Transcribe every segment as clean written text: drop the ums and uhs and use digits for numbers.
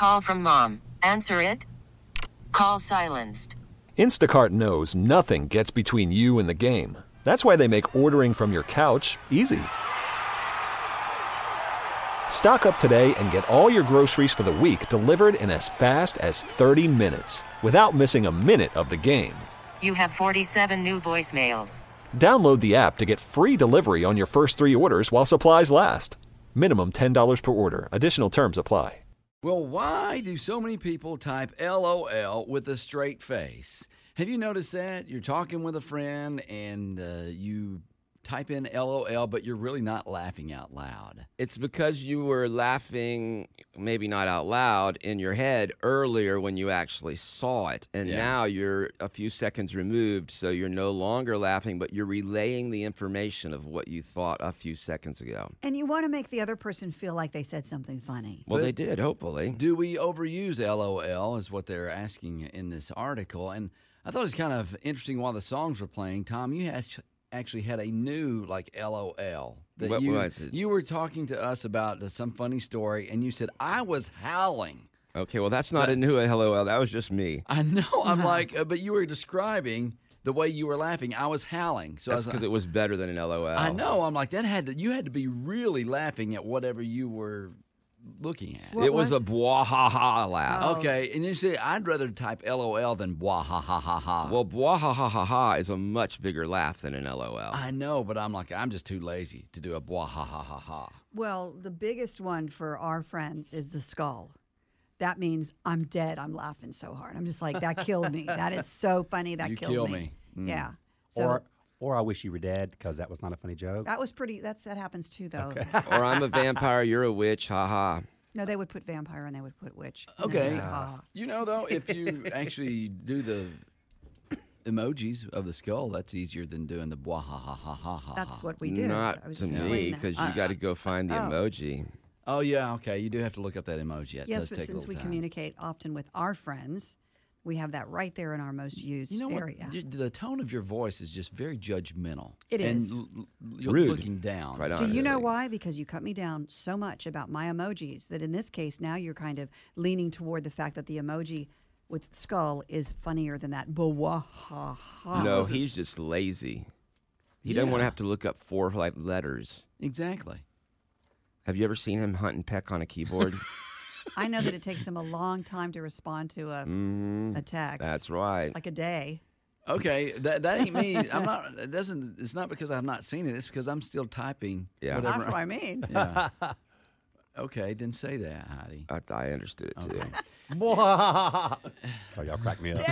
Call from mom. Answer it. Call silenced. Instacart knows nothing gets between you and the game. That's why they make ordering from your couch easy. Stock up today and get all your groceries for the week delivered in as fast as 30 minutes without missing a minute of the game. You have 47 new voicemails. Download the app to get free delivery on your first 3 orders while supplies last. Minimum $10 per order. Additional terms apply. Well, why do so many people type LOL with a straight face? Have you noticed that? You're talking with a friend and you type in LOL, but you're really not laughing out loud. It's because you were laughing, maybe not out loud, in your head earlier when you actually saw it. And now you're a few seconds removed, so you're no longer laughing, but you're relaying the information of what you thought a few seconds ago. And you want to make the other person feel like they said something funny. Well, they did, hopefully. Do we overuse LOL is what they're asking in this article. And I thought it was kind of interesting while the songs were playing. Tom, you actually had a new LOL that what was it? You were talking to us about some funny story, and you said I was howling. Okay, well that's not a new LOL. That was just me. I know. I'm like, but you were describing the way you were laughing. I was howling. So that's because it was better than an LOL. I know. I'm like, you had to be really laughing at whatever you were looking at. It was a bwahaha laugh. Okay, and you say I'd rather type LOL than bwahahaha. Well, bwahahaha is a much bigger laugh than an LOL. I know, but I'm just too lazy to do a bwahahaha. Well, the biggest one for our friends is the skull. That means I'm dead. I'm laughing so hard. I'm just like, that killed me. That is so funny. That killed me. Yeah. So, Or I wish you were dead because that was not a funny joke. that was pretty. That happens too, though. Okay. Or I'm a vampire, you're a witch, haha. No, they would put vampire and they would put witch. Okay. You know, though, if you actually do the emojis of the skull, that's easier than doing the bwahahaha. That's what we do. Not to me, because you got to go find the emoji. Oh, yeah, okay. You do have to look up that emoji. It Yes, does but take a since little we time. communicate often with our friends, we have that right there in our most used area. The tone of your voice is just very judgmental. It is. And you're Rude. looking down. Quite Do you know honestly. why? Because you cut me down so much about my emojis that in this case now you're kind of leaning toward the fact that the emoji with skull is funnier than that. Bwahaha. No, he's just lazy. He doesn't want to have to look up 4 letters. Exactly. Have you ever seen him hunt and peck on a keyboard? I know that it takes them a long time to respond to a text. That's right. Like a day. Okay, that ain't me. I'm not. It doesn't. It's not because I've not seen it. It's because I'm still typing. Yeah. That's what I mean. Yeah. Okay, then say that, Heidi. I understood it too. So y'all crack me up.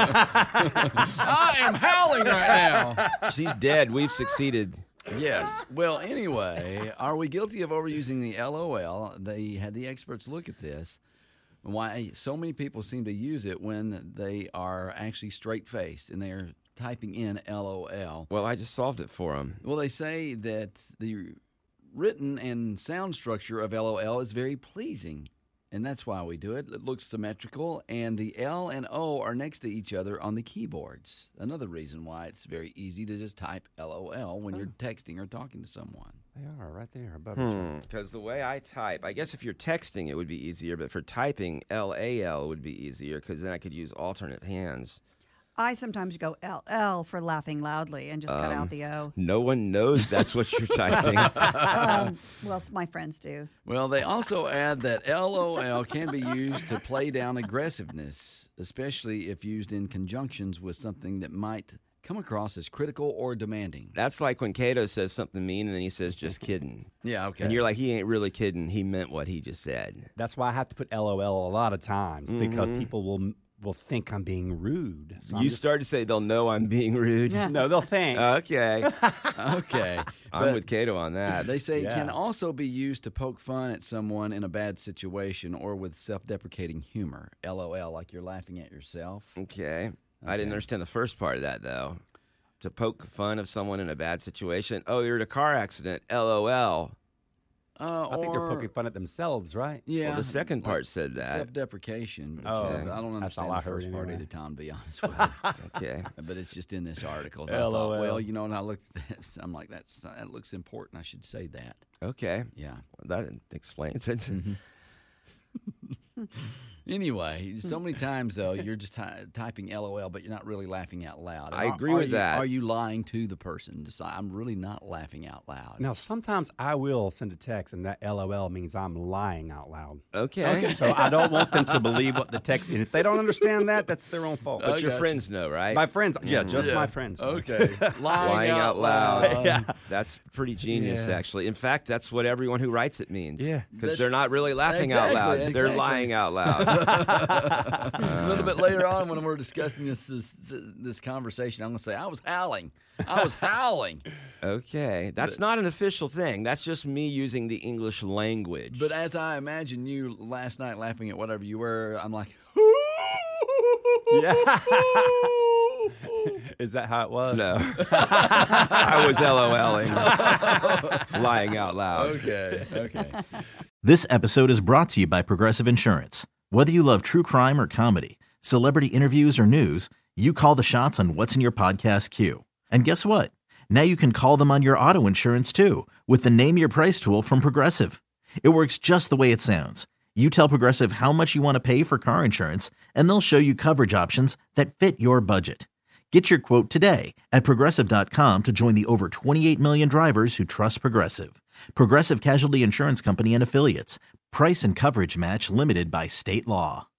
I am howling right now. She's dead. We've succeeded. Yes. Well, anyway, are we guilty of overusing the LOL? They had the experts look at this. Why so many people seem to use it when they are actually straight-faced and they're typing in LOL. Well, I just solved it for him. Well, they say that the written and sound structure of LOL is very pleasing, and that's why we do it. It looks symmetrical, and the L and O are next to each other on the keyboards. Another reason why it's very easy to just type LOL when you're texting or talking to someone. They are right there above each other. Because the way I type, I guess if you're texting, it would be easier, but for typing, LAL would be easier because then I could use alternate hands. I sometimes go LL for laughing loudly and just cut out the O. No one knows that's what you're typing. Well, my friends do. Well, they also add that LOL can be used to play down aggressiveness, especially if used in conjunctions with something that might come across as critical or demanding. That's like when Cato says something mean and then he says, just kidding. Yeah, okay. And you're like, he ain't really kidding. He meant what he just said. That's why I have to put LOL a lot of times because people will think I'm being rude. So You start to say they'll know I'm being rude. No, they'll think. Okay. Okay. I'm But with Cato on that. they say it Yeah. can also be used to poke fun at someone in a bad situation or with self-deprecating humor. LOL, like you're laughing at yourself. Okay. I didn't understand the first part of that, though. To poke fun of someone in a bad situation. Oh, you're in a car accident. LOL. I think they're poking fun at themselves, right? Yeah. Well, the second part said that. Self-deprecation. Oh, I don't that's understand all I the first heard part anyway. either, Tom, to be honest with you. Okay. But it's just in this article. And I thought, LOL. well, you know, and I looked at this, I'm like, that looks important. I should say that. Okay. Yeah. Well, that explains it. Anyway, so many times, though, you're just typing LOL, but you're not really laughing out loud. I agree with that. Are you lying to the person to say, I'm really not laughing out loud? Now, sometimes I will send a text, and that LOL means I'm lying out loud. Okay. So I don't want them to believe what the text is. And if they don't understand that, that's their own fault. But your friends know, right? My friends, just my friends. Okay. Lying out loud. Yeah. That's pretty genius, actually. In fact, that's what everyone who writes it means. Yeah. Because they're not really laughing out loud. They're lying out loud. A little bit later on, when we're discussing this conversation, I'm going to say, I was howling. Okay. That's not an official thing. That's just me using the English language. But as I imagine you last night laughing at whatever you were, I'm like, Yeah. Is that how it was? No. I was LOLing. Lying out loud. Okay. This episode is brought to you by Progressive Insurance. Whether you love true crime or comedy, celebrity interviews or news, you call the shots on what's in your podcast queue. And guess what? Now you can call them on your auto insurance too with the Name Your Price tool from Progressive. It works just the way it sounds. You tell Progressive how much you want to pay for car insurance, and they'll show you coverage options that fit your budget. Get your quote today at Progressive.com to join the over 28 million drivers who trust Progressive. Progressive Casualty Insurance Company and Affiliates. Price and coverage match limited by state law.